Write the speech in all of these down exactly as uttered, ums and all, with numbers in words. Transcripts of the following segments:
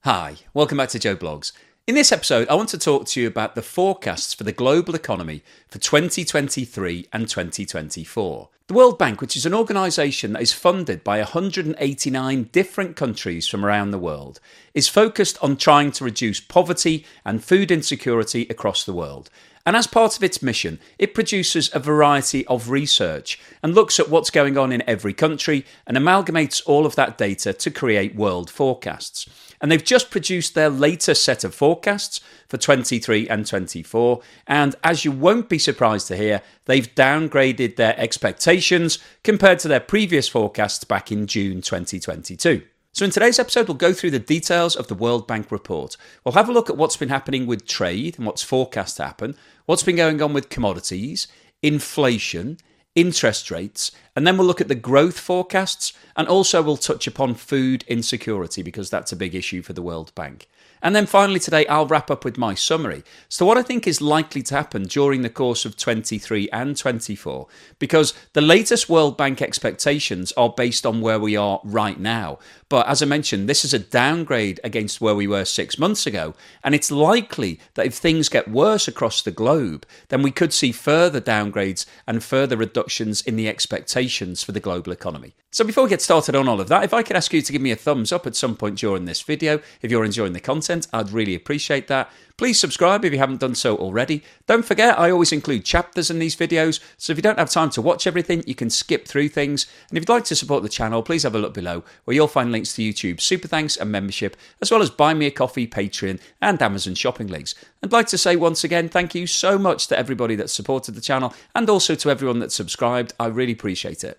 Hi, welcome back to Joe Blogs. In this episode, I want to talk to you about the forecasts for the global economy for twenty twenty-three and twenty twenty-four. The World Bank, which is an organisation that is funded by one hundred eighty-nine different countries from around the world, is focused on trying to reduce poverty and food insecurity across the world. And as part of its mission, it produces a variety of research and looks at what's going on in every country and amalgamates all of that data to create world forecasts. And they've just produced their latest set of forecasts for twenty-three and twenty-four. And as you won't be surprised to hear, they've downgraded their expectations compared to their previous forecasts back in June twenty twenty-two. So in today's episode, we'll go through the details of the World Bank report. We'll have a look at what's been happening with trade and what's forecast to happen, what's been going on with commodities, inflation, interest rates, and then we'll look at the growth forecasts, and also we'll touch upon food insecurity because that's a big issue for the World Bank. And then finally today, I'll wrap up with my summary. So what I think is likely to happen during the course of twenty-three and twenty-four, because the latest World Bank expectations are based on where we are right now. But as I mentioned, this is a downgrade against where we were six months ago. And it's likely that if things get worse across the globe, then we could see further downgrades and further reductions in the expectations for the global economy. So before we get started on all of that, if I could ask you to give me a thumbs up at some point during this video, if you're enjoying the content, I'd really appreciate that. Please subscribe if you haven't done so already. Don't forget, I always include chapters in these videos, so if you don't have time to watch everything, you can skip through things. And if you'd like to support the channel, please have a look below, where you'll find links to YouTube, super thanks and membership, as well as Buy Me a Coffee, Patreon, and Amazon shopping links. I'd like to say once again, thank you so much to everybody that supported the channel, and also to everyone that subscribed. I really appreciate it.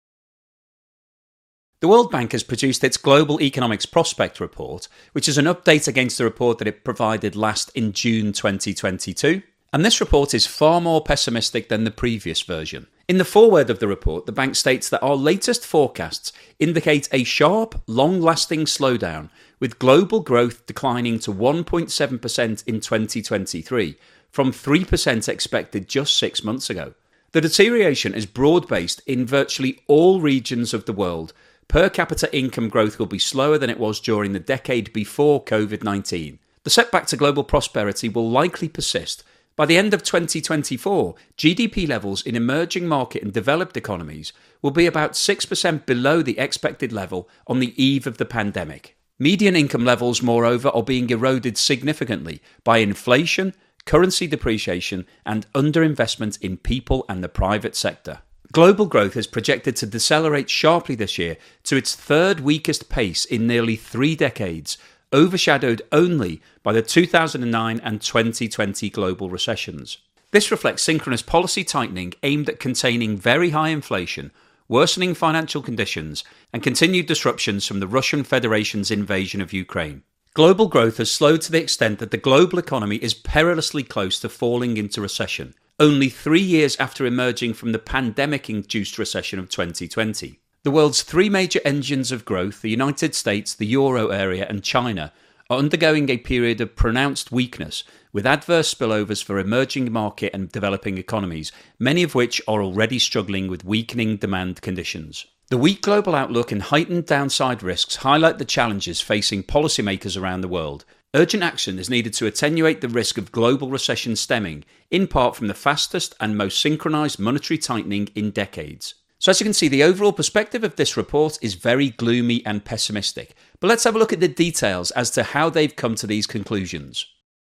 The World Bank has produced its Global Economics Prospect Report, which is an update against the report that it provided last in June twenty twenty-two. And this report is far more pessimistic than the previous version. In the foreword of the report, the bank states that our latest forecasts indicate a sharp, long-lasting slowdown, with global growth declining to one point seven percent in twenty twenty-three, from three percent expected just six months ago. The deterioration is broad-based in virtually all regions of the world. Per capita income growth will be slower than it was during the decade before COVID nineteen. The setback to global prosperity will likely persist. By the end of twenty twenty-four, G D P levels in emerging market and developed economies will be about six percent below the expected level on the eve of the pandemic. Median income levels, moreover, are being eroded significantly by inflation, currency depreciation, and underinvestment in people and the private sector. Global growth is projected to decelerate sharply this year to its third weakest pace in nearly three decades, overshadowed only by the two thousand nine and twenty twenty global recessions. This reflects synchronous policy tightening aimed at containing very high inflation, worsening financial conditions, and continued disruptions from the Russian Federation's invasion of Ukraine. Global growth has slowed to the extent that the global economy is perilously close to falling into recession, only three years after emerging from the pandemic-induced recession of twenty twenty. The world's three major engines of growth, the United States, the Euro area and China, are undergoing a period of pronounced weakness, with adverse spillovers for emerging market and developing economies, many of which are already struggling with weakening demand conditions. The weak global outlook and heightened downside risks highlight the challenges facing policymakers around the world. Urgent action is needed to attenuate the risk of global recession stemming, in part from the fastest and most synchronized monetary tightening in decades. So as you can see, the overall perspective of this report is very gloomy and pessimistic. But let's have a look at the details as to how they've come to these conclusions.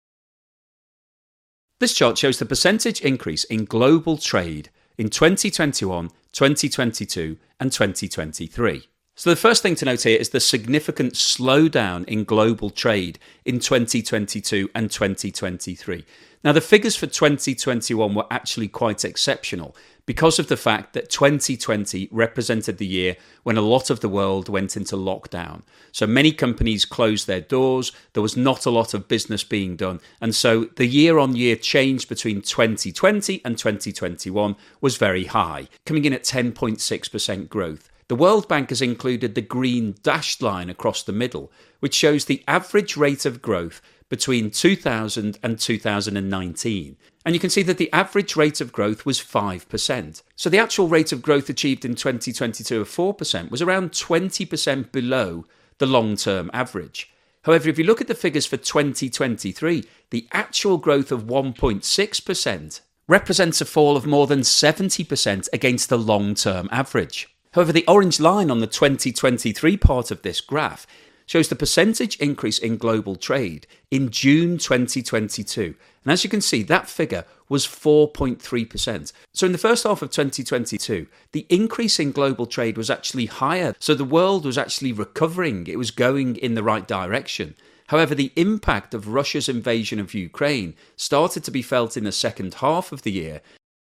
This chart shows the percentage increase in global trade in twenty twenty-one, twenty twenty-two and twenty twenty-three. So the first thing to note here is the significant slowdown in global trade in twenty twenty-two and twenty twenty-three. Now, the figures for twenty twenty-one were actually quite exceptional because of the fact that twenty twenty represented the year when a lot of the world went into lockdown. So many companies closed their doors, there was not a lot of business being done, and so the year-on-year change between twenty twenty and twenty twenty-one was very high, coming in at ten point six percent growth. The World Bank has included the green dashed line across the middle, which shows the average rate of growth between two thousand and two thousand nineteen. And you can see that the average rate of growth was five percent. So the actual rate of growth achieved in twenty twenty-two of four percent was around twenty percent below the long-term average. However, if you look at the figures for twenty twenty-three, the actual growth of one point six percent represents a fall of more than seventy percent against the long-term average. However, the orange line on the twenty twenty-three part of this graph shows the percentage increase in global trade in June twenty twenty-two. And as you can see, that figure was four point three percent. So in the first half of twenty twenty-two, the increase in global trade was actually higher. So the world was actually recovering. It was going in the right direction. However, the impact of Russia's invasion of Ukraine started to be felt in the second half of the year.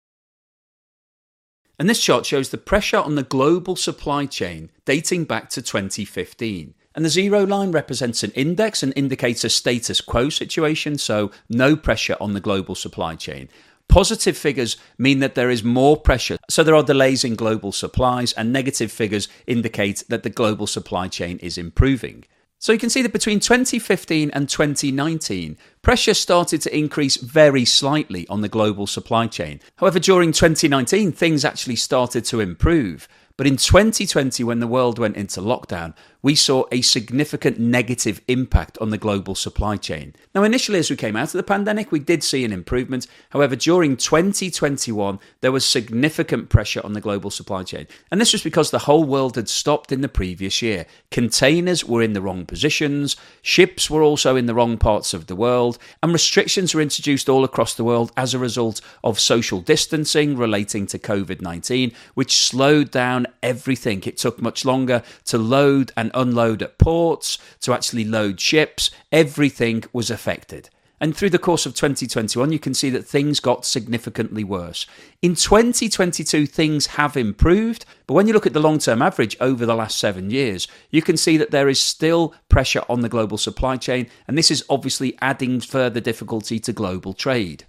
And this chart shows the pressure on the global supply chain dating back to twenty fifteen. And the zero line represents an index and indicates a status quo situation, so no pressure on the global supply chain. Positive figures mean that there is more pressure, so there are delays in global supplies, and negative figures indicate that the global supply chain is improving. So you can see that between twenty fifteen and twenty nineteen, pressure started to increase very slightly on the global supply chain. However, during twenty nineteen, things actually started to improve. But in twenty twenty, when the world went into lockdown, we saw a significant negative impact on the global supply chain. Now, initially, as we came out of the pandemic, we did see an improvement. However, during twenty twenty-one, there was significant pressure on the global supply chain. And this was because the whole world had stopped in the previous year. Containers were in the wrong positions, ships were also in the wrong parts of the world, and restrictions were introduced all across the world as a result of social distancing relating to covid nineteen, which slowed down everything. It took much longer to load and unload at ports, to actually load ships. Everything was affected. And through the course of twenty twenty-one, you can see that things got significantly worse. In twenty twenty-two, things have improved, but when you look at the long-term average over the last seven years, you can see that there is still pressure on the global supply chain, and this is obviously adding further difficulty to global trade.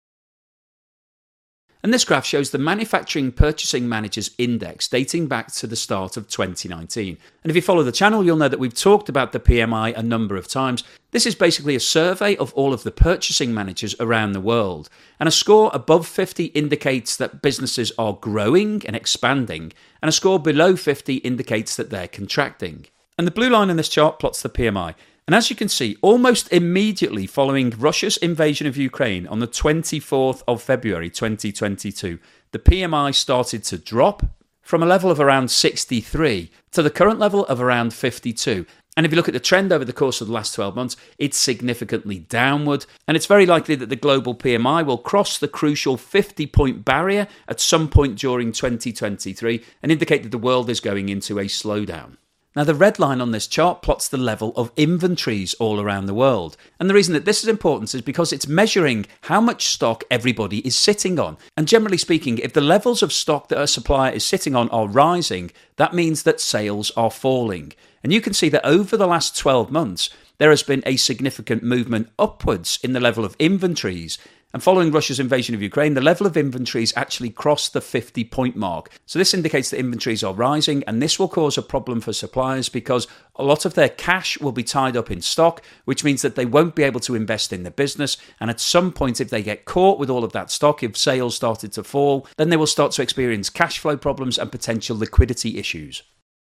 And this graph shows the Manufacturing Purchasing Managers Index dating back to the start of twenty nineteen. And if you follow the channel, you'll know that we've talked about the P M I a number of times. This is basically a survey of all of the purchasing managers around the world. And a score above fifty indicates that businesses are growing and expanding, and a score below fifty indicates that they're contracting. And the blue line in this chart plots the P M I. And as you can see, almost immediately following Russia's invasion of Ukraine on the twenty-fourth of February twenty twenty-two, the P M I started to drop from a level of around sixty-three to the current level of around fifty-two. And if you look at the trend over the course of the last twelve months, it's significantly downward. And it's very likely that the global P M I will cross the crucial fifty-point barrier at some point during twenty twenty-three and indicate that the world is going into a slowdown. Now, the red line on this chart plots the level of inventories all around the world. And the reason that this is important is because it's measuring how much stock everybody is sitting on. And generally speaking, if the levels of stock that a supplier is sitting on are rising, that means that sales are falling. And you can see that over the last twelve months, there has been a significant movement upwards in the level of inventories. And following Russia's invasion of Ukraine, the level of inventories actually crossed the fifty-point mark. So this indicates that inventories are rising, and this will cause a problem for suppliers because a lot of their cash will be tied up in stock, which means that they won't be able to invest in the business. And at some point, if they get caught with all of that stock, if sales started to fall, then they will start to experience cash flow problems and potential liquidity issues.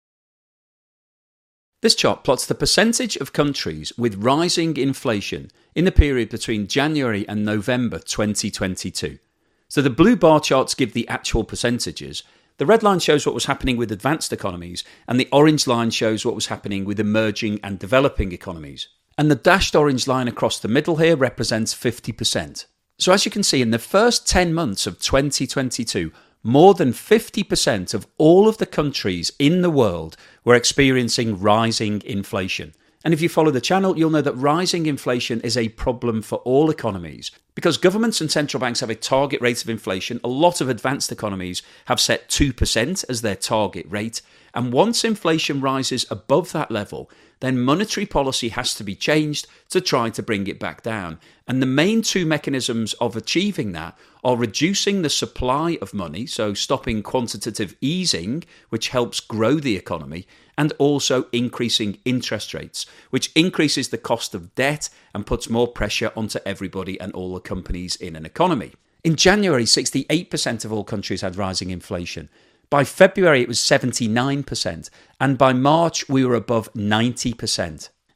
This chart plots the percentage of countries with rising inflation in the period between January and November twenty twenty-two. So the blue bar charts give the actual percentages. The red line shows what was happening with advanced economies, and the orange line shows what was happening with emerging and developing economies. And the dashed orange line across the middle here represents fifty percent. So as you can see, in the first ten months of twenty twenty-two, more than fifty percent of all of the countries in the world were experiencing rising inflation. And if you follow the channel, you'll know that rising inflation is a problem for all economies. Because governments and central banks have a target rate of inflation, a lot of advanced economies have set two percent as their target rate. And once inflation rises above that level, then monetary policy has to be changed to try to bring it back down. And the main two mechanisms of achieving that are reducing the supply of money, so stopping quantitative easing, which helps grow the economy, and also increasing interest rates, which increases the cost of debt and puts more pressure onto everybody and all the companies in an economy. In January, sixty-eight percent of all countries had rising inflation. By February, it was seventy-nine percent, and by March, we were above ninety percent.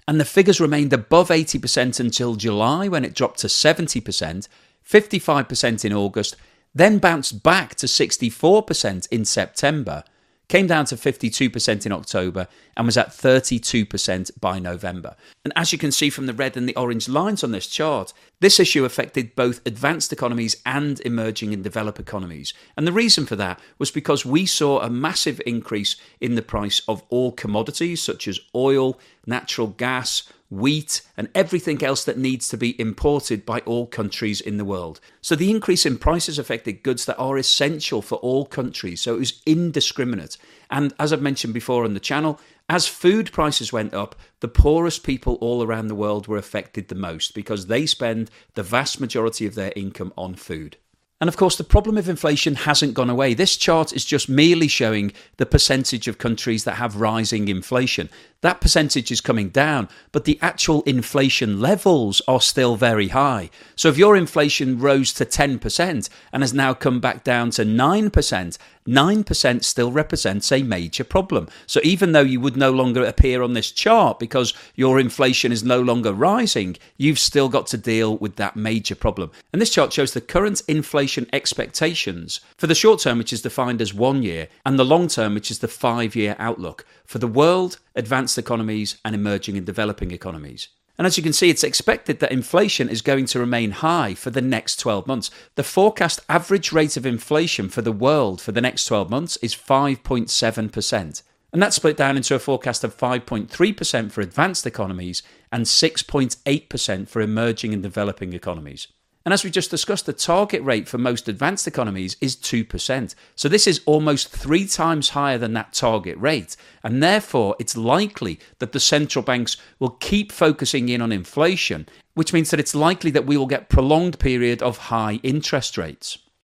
And the figures remained above eighty percent until July, when it dropped to seventy percent, fifty-five percent in August, then bounced back to sixty-four percent in September, came down to fifty-two percent in October, and was at thirty-two percent by November. And as you can see from the red and the orange lines on this chart, this issue affected both advanced economies and emerging and developed economies. And the reason for that was because we saw a massive increase in the price of all commodities such as oil, natural gas, wheat, and everything else that needs to be imported by all countries in the world. So the increase in prices affected goods that are essential for all countries, so it was indiscriminate. And as I've mentioned before on the channel, as food prices went up, the poorest people all around the world were affected the most because they spend the vast majority of their income on food. And of course, the problem of inflation hasn't gone away. This chart is just merely showing the percentage of countries that have rising inflation. That percentage is coming down, but the actual inflation levels are still very high. So if your inflation rose to ten percent and has now come back down to nine percent, nine percent still represents a major problem. So even though you would no longer appear on this chart because your inflation is no longer rising, you've still got to deal with that major problem. And this chart shows the current inflation expectations for the short term, which is defined as one year, and the long term, which is the five-year outlook for the world, advanced economies, and emerging and developing economies. And as you can see, it's expected that inflation is going to remain high for the next twelve months. The forecast average rate of inflation for the world for the next twelve months is five point seven percent. And that's split down into a forecast of five point three percent for advanced economies and six point eight percent for emerging and developing economies. And as we just discussed, the target rate for most advanced economies is two percent. So this is almost three times higher than that target rate. And therefore, it's likely that the central banks will keep focusing in on inflation, which means that it's likely that we will get a prolonged period of high interest rates.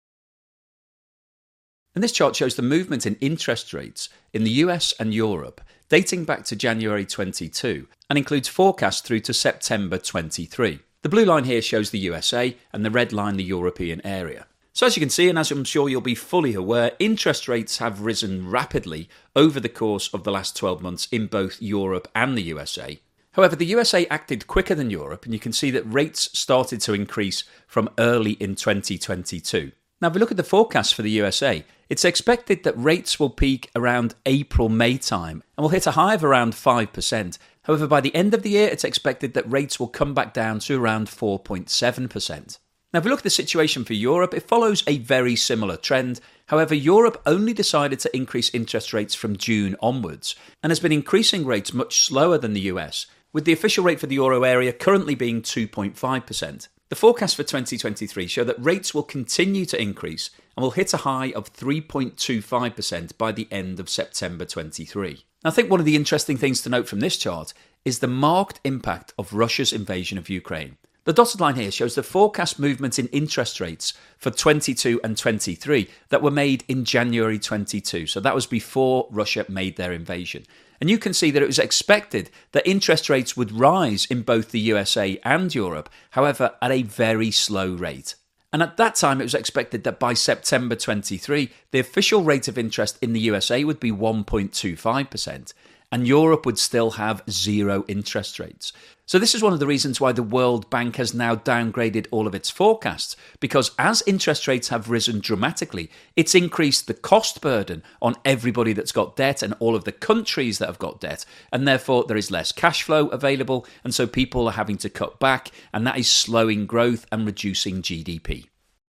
And this chart shows the movement in interest rates in the U S and Europe dating back to January twenty-two and includes forecasts through to September twenty-three. The blue line here shows the U S A and the red line the European area. So as you can see, and as I'm sure you'll be fully aware, interest rates have risen rapidly over the course of the last twelve months in both Europe and the U S A. However, the U S A acted quicker than Europe, and you can see that rates started to increase from early in twenty twenty-two. Now, if we look at the forecast for the U S A, it's expected that rates will peak around April-May time and will hit a high of around five percent. However, by the end of the year, it's expected that rates will come back down to around four point seven percent. Now, if we look at the situation for Europe, it follows a very similar trend. However, Europe only decided to increase interest rates from June onwards and has been increasing rates much slower than the U S, with the official rate for the euro area currently being two point five percent. The forecasts for twenty twenty-three show that rates will continue to increase and will hit a high of three point two five percent by the end of September twenty-three. I think one of the interesting things to note from this chart is the marked impact of Russia's invasion of Ukraine. The dotted line here shows the forecast movements in interest rates for twenty-two and twenty-three that were made in January twenty-two. So that was before Russia made their invasion. And you can see that it was expected that interest rates would rise in both the U S A and Europe, however, at a very slow rate. And at that time, it was expected that by September twenty-three, the official rate of interest in the U S A would be one point two five percent, and Europe would still have zero interest rates. So this is one of the reasons why the World Bank has now downgraded all of its forecasts, because as interest rates have risen dramatically, it's increased the cost burden on everybody that's got debt and all of the countries that have got debt, and therefore there is less cash flow available, and so people are having to cut back, and that is slowing growth and reducing G D P.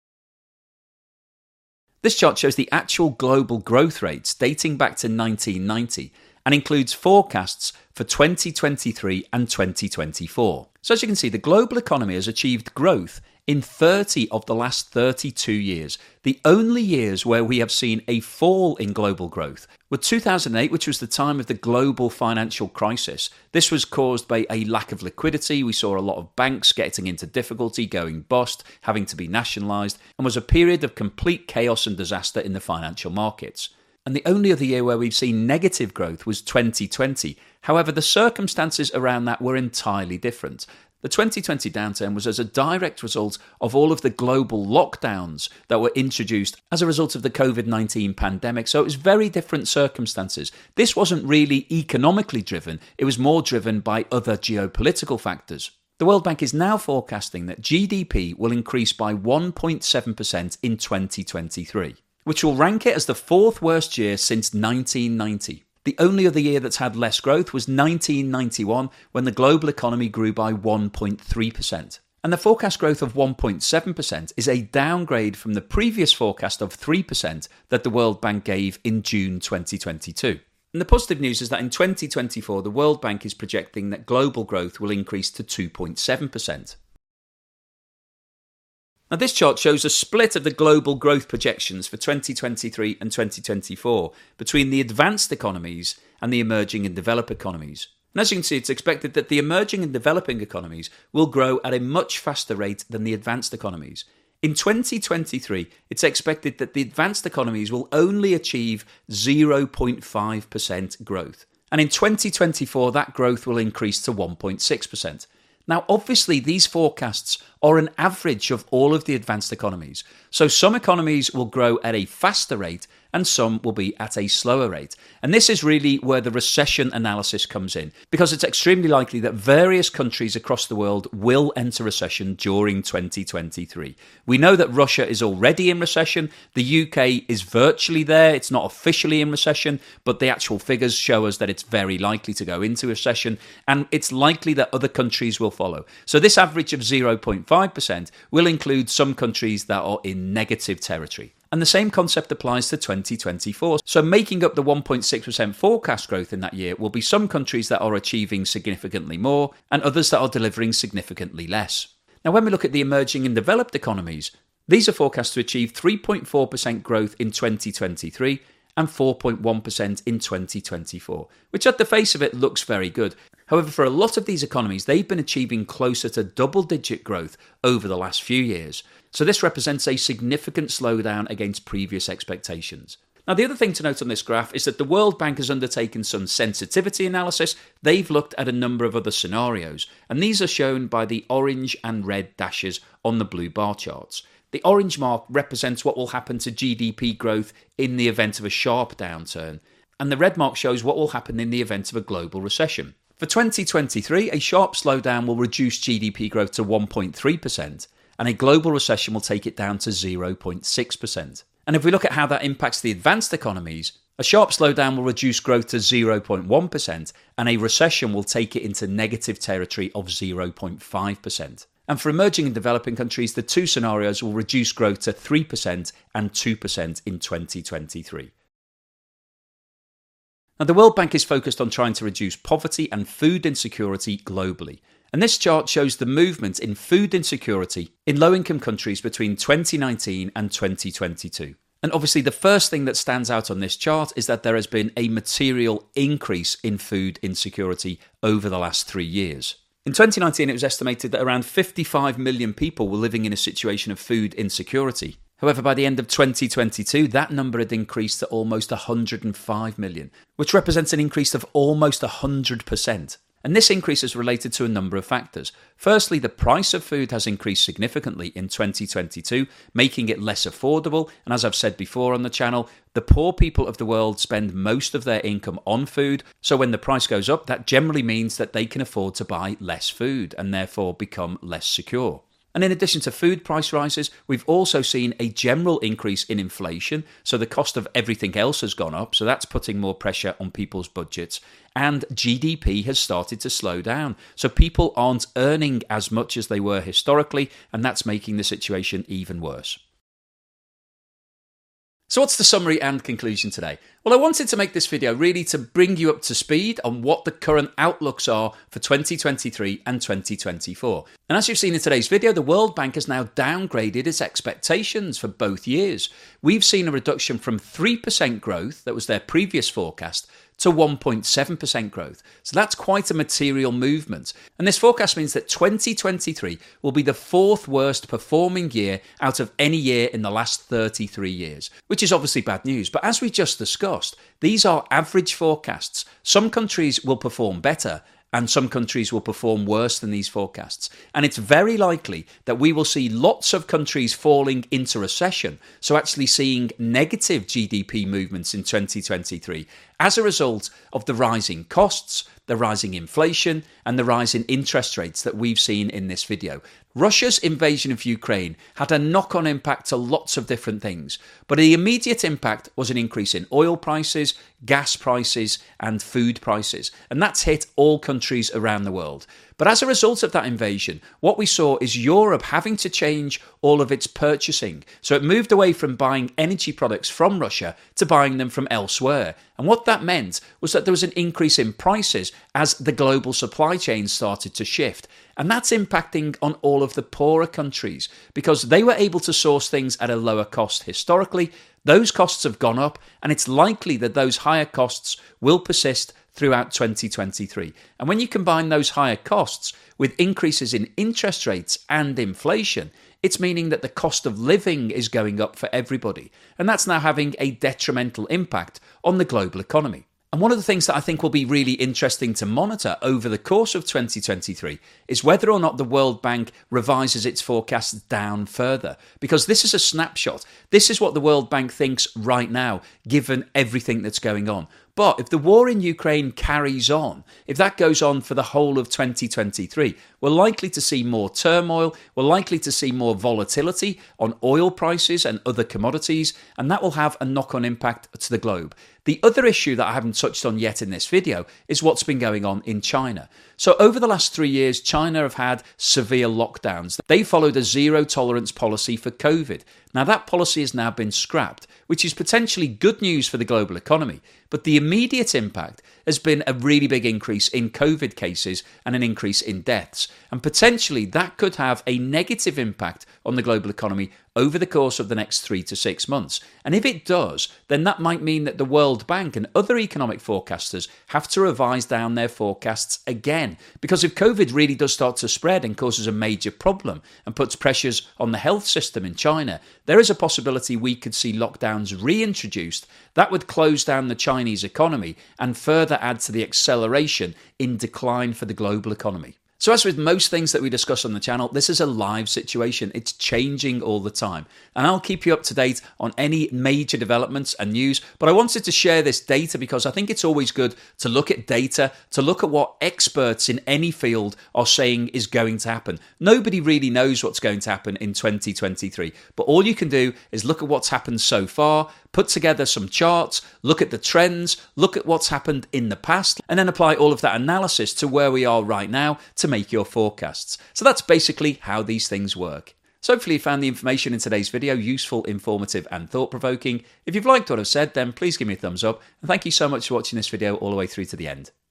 This chart shows the actual global growth rates dating back to nineteen ninety and includes forecasts for twenty twenty-three and twenty twenty-four. So as you can see, the global economy has achieved growth in thirty of the last thirty-two years. The only years where we have seen a fall in global growth were two thousand eight, which was the time of the global financial crisis. This was caused by a lack of liquidity. We saw a lot of banks getting into difficulty, going bust, having to be nationalised, and was a period of complete chaos and disaster in the financial markets. And the only other year where we've seen negative growth was twenty twenty. However, the circumstances around that were entirely different. The twenty twenty downturn was as a direct result of all of the global lockdowns that were introduced as a result of the covid nineteen pandemic. So it was very different circumstances. This wasn't really economically driven. It was more driven by other geopolitical factors. The World Bank is now forecasting that G D P will increase by one point seven percent in twenty twenty-three, which will rank it as the fourth worst year since nineteen ninety. The only other year that's had less growth was nineteen ninety-one, when the global economy grew by one point three percent. And the forecast growth of one point seven percent is a downgrade from the previous forecast of three percent that the World Bank gave in June twenty twenty-two. And the positive news is that in twenty twenty-four, the World Bank is projecting that global growth will increase to two point seven percent. Now, this chart shows a split of the global growth projections for twenty twenty-three and twenty twenty-four between the advanced economies and the emerging and developed economies. And as you can see, it's expected that the emerging and developing economies will grow at a much faster rate than the advanced economies. In twenty twenty-three, it's expected that the advanced economies will only achieve zero point five percent growth. And in twenty twenty-four, that growth will increase to one point six percent. Now, obviously, these forecasts are an average of all of the advanced economies. So some economies will grow at a faster rate and some will be at a slower rate. And this is really where the recession analysis comes in, because it's extremely likely that various countries across the world will enter recession during twenty twenty-three. We know that Russia is already in recession. The U K is virtually there. It's not officially in recession, but the actual figures show us that it's very likely to go into recession, and it's likely that other countries will follow. So this average of zero point five percent will include some countries that are in negative territory. And the same concept applies to twenty twenty-four. So making up the one point six percent forecast growth in that year will be some countries that are achieving significantly more and others that are delivering significantly less. Now, when we look at the emerging and developed economies, these are forecast to achieve three point four percent growth in twenty twenty-three and four point one percent in twenty twenty-four, which at the face of it looks very good. However, for a lot of these economies, they've been achieving closer to double-digit growth over the last few years. So this represents a significant slowdown against previous expectations. Now, the other thing to note on this graph is that the World Bank has undertaken some sensitivity analysis. They've looked at a number of other scenarios, and these are shown by the orange and red dashes on the blue bar charts. The orange mark represents what will happen to G D P growth in the event of a sharp downturn, and the red mark shows what will happen in the event of a global recession. For twenty twenty-three, a sharp slowdown will reduce G D P growth to one point three percent, and a global recession will take it down to zero point six percent. And if we look at how that impacts the advanced economies, a sharp slowdown will reduce growth to zero point one percent, and a recession will take it into negative territory of zero point five percent. And for emerging and developing countries, the two scenarios will reduce growth to three percent and two percent in twenty twenty-three. Now, the World Bank is focused on trying to reduce poverty and food insecurity globally. And this chart shows the movement in food insecurity in low-income countries between twenty nineteen and twenty twenty-two. And obviously, the first thing that stands out on this chart is that there has been a material increase in food insecurity over the last three years. In twenty nineteen, it was estimated that around fifty-five million people were living in a situation of food insecurity. However, by the end of twenty twenty-two, that number had increased to almost one hundred five million, which represents an increase of almost one hundred percent. And this increase is related to a number of factors. Firstly, the price of food has increased significantly in twenty twenty-two, making it less affordable. And as I've said before on the channel, the poor people of the world spend most of their income on food. So when the price goes up, that generally means that they can afford to buy less food and therefore become less secure. And in addition to food price rises, we've also seen a general increase in inflation. So the cost of everything else has gone up. So that's putting more pressure on people's budgets. And G D P has started to slow down. So people aren't earning as much as they were historically, and that's making the situation even worse. So what's the summary and conclusion today? Well, I wanted to make this video really to bring you up to speed on what the current outlooks are for twenty twenty-three and twenty twenty-four. And as you've seen in today's video, the World Bank has now downgraded its expectations for both years. We've seen a reduction from three percent growth, that was their previous forecast, to one point seven percent growth. So that's quite a material movement. And this forecast means that twenty twenty-three will be the fourth worst performing year out of any year in the last thirty-three years, which is obviously bad news. But as we just discussed, these are average forecasts. Some countries will perform better and some countries will perform worse than these forecasts. And it's very likely that we will see lots of countries falling into recession, so actually seeing negative G D P movements in twenty twenty-three as a result of the rising costs, the rising inflation, and the rise in interest rates that we've seen in this video. Russia's invasion of Ukraine had a knock-on impact to lots of different things, but the immediate impact was an increase in oil prices, gas prices, and food prices, and that's hit all countries around the world. But as a result of that invasion, what we saw is Europe having to change all of its purchasing. So it moved away from buying energy products from Russia to buying them from elsewhere. And what that meant was that there was an increase in prices as the global supply chain started to shift. And that's impacting on all of the poorer countries because they were able to source things at a lower cost historically. Those costs have gone up, and it's likely that those higher costs will persist throughout twenty twenty-three. And when you combine those higher costs with increases in interest rates and inflation, it's meaning that the cost of living is going up for everybody. And that's now having a detrimental impact on the global economy. And one of the things that I think will be really interesting to monitor over the course of twenty twenty-three is whether or not the World Bank revises its forecasts down further. Because this is a snapshot. This is what the World Bank thinks right now, given everything that's going on. But if the war in Ukraine carries on, if that goes on for the whole of twenty twenty-three, we're likely to see more turmoil, we're likely to see more volatility on oil prices and other commodities, and that will have a knock-on impact to the globe. The other issue that I haven't touched on yet in this video is what's been going on in China. So over the last three years, China have had severe lockdowns. They followed a zero-tolerance policy for COVID. Now that policy has now been scrapped, which is potentially good news for the global economy. But the immediate impact has been a really big increase in COVID cases and an increase in deaths. And potentially that could have a negative impact on the global economy over the course of the next three to six months. And if it does, then that might mean that the World Bank and other economic forecasters have to revise down their forecasts again. Because if COVID really does start to spread and causes a major problem and puts pressures on the health system in China, there is a possibility we could see lockdowns reintroduced. That would close down the Chinese economy and further add to the acceleration in decline for the global economy. So as with most things that we discuss on the channel, this is a live situation. It's changing all the time. And I'll keep you up to date on any major developments and news. But I wanted to share this data because I think it's always good to look at data, to look at what experts in any field are saying is going to happen. Nobody really knows what's going to happen in twenty twenty-three. But all you can do is look at what's happened so far, put together some charts, look at the trends, look at what's happened in the past, and then apply all of that analysis to where we are right now to make your forecasts. So that's basically how these things work. So hopefully you found the information in today's video useful, informative, and thought-provoking. If you've liked what I've said, then please give me a thumbs up, and thank you so much for watching this video all the way through to the end.